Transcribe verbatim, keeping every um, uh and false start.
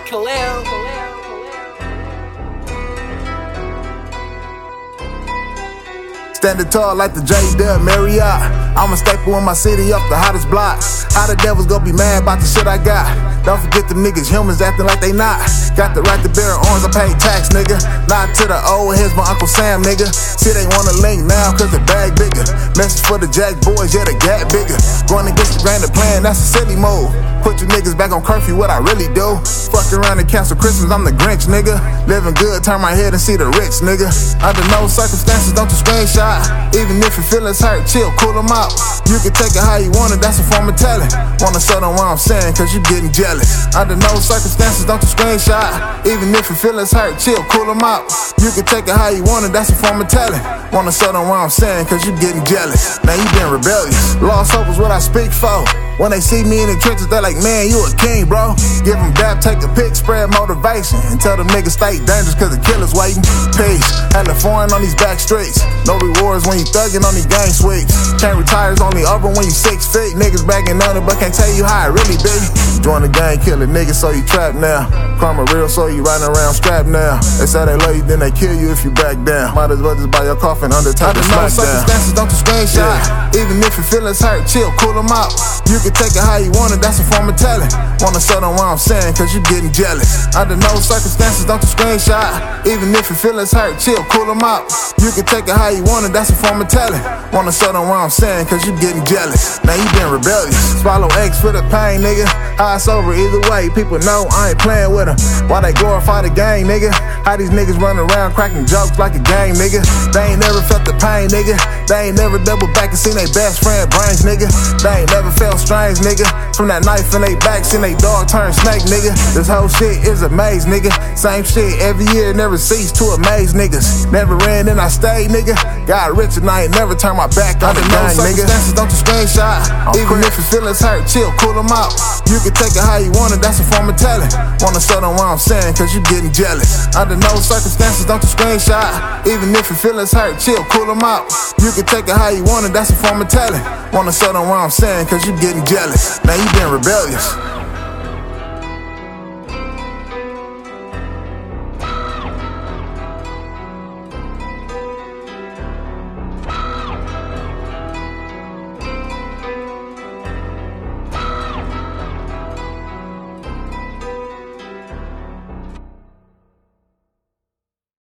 Khalil. Standing tall like the J Dub Marriott. I'm a staple in my city up the hottest block. How the devils gonna be mad about the shit I got? Don't forget the niggas humans acting like they not. Got the right to bear arms, I pay tax, nigga. Not to the old, here's my Uncle Sam, nigga. See they wanna link now cause the bag bigger. Message for the Jack boys, yeah the gap bigger. Going against the grain of plan, that's a silly move. Put you niggas back on curfew, what I really do. Fuck around and cancel Christmas, I'm the Grinch, nigga. Living good, turn my head and see the rich, nigga. Under no circumstances, don't you screenshot. Even if your feelings hurt, chill, cool them out. You can take it how you want it, that's a form of talent. Wanna show them what I'm saying, cause you getting jealous. Under no circumstances, don't you screenshot. Even if your feelings hurt, chill, cool them out. You can take it how you want it, that's a form of talent. Wanna show them what I'm saying, cause you getting jealous. Now you been rebellious. Lost hope is what I speak for. When they see me in the trenches, they like, man, you a king, bro. Give them dap, take a pic, spread motivation. And tell them niggas stay dangerous cause the killer's waiting. Peace. Had the foreign on these back streets. No rewards when you thuggin' on these gang sweeps. Can't retire, it's only over when you six feet. Niggas bagging on it, but can't tell you how it really be. Join the gang, kill a nigga, so you trapped now. Karma real, so you riding around strapped now. They say they love you, then they kill you if you back down. Might as well just buy your coffin, Undertaker smack down. Circumstances, don't you screenshot. Yeah. Even if your feelings hurt, chill, cool them out. You can take it how you want it, that's a form of talent. Wanna show them what I'm saying, cause you getting jealous. Under no circumstances, don't you screenshot. Even if your feelings hurt, chill, cool them out. You can take it how you want it, that's a form of talent. Wanna show them what I'm saying, cause you getting jealous. Now you been rebellious. Swallow eggs for the pain, nigga. High sober either way, people know I ain't playing with them. Why they glorify the game, nigga? How these niggas run around cracking jokes like a game, nigga? They ain't never felt the pain, nigga. They ain't never double back and seen they best friend brains, nigga. They ain't never felt strange, nigga. From that knife in they back, seen they dog turn snake, nigga. This whole shit is a maze, nigga. Same shit every year, never cease to amaze niggas. Never ran and I stayed, nigga. Got rich and I ain't never turned my back on the gang, nigga. Don't you screenshot. Even if your feelings hurt, chill, cool them out. You can take it how you want it, that's a form of talent. Wanna show them what I'm saying, cause you getting jealous. Under no circumstances, don't you screenshot. Even if your feelings hurt, chill, cool them out. You can take it how you want it, that's a form of talent. Wanna show them what I'm saying, cause you getting jealous. Now you been rebellious.